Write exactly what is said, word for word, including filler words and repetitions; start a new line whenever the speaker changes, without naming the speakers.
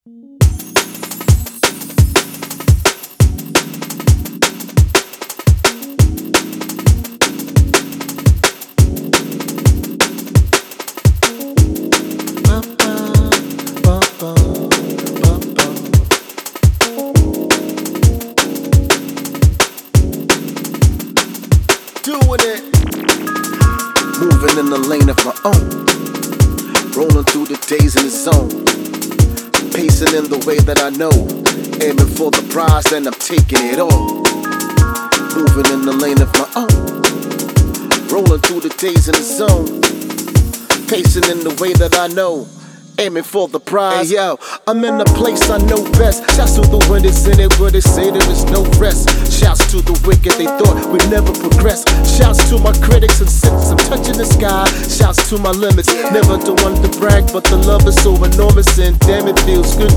Doing it, moving in the lane of my own, rolling through the days in the zone, pacing in the way that I know, aiming for the prize and I'm taking it all. Moving in the lane of my own, rolling through the days in the zone, pacing in the way that I know, aiming for the prize. Hey, yo, I'm in the place I know best. Shouts to the winners in it where they say there is no rest. Shouts to the wicked, they thought we'd never progress. Shouts to my critics and since I'm touching the sky. Shouts to my limits, never to want to brag, but the love is so enormous and damn it feels good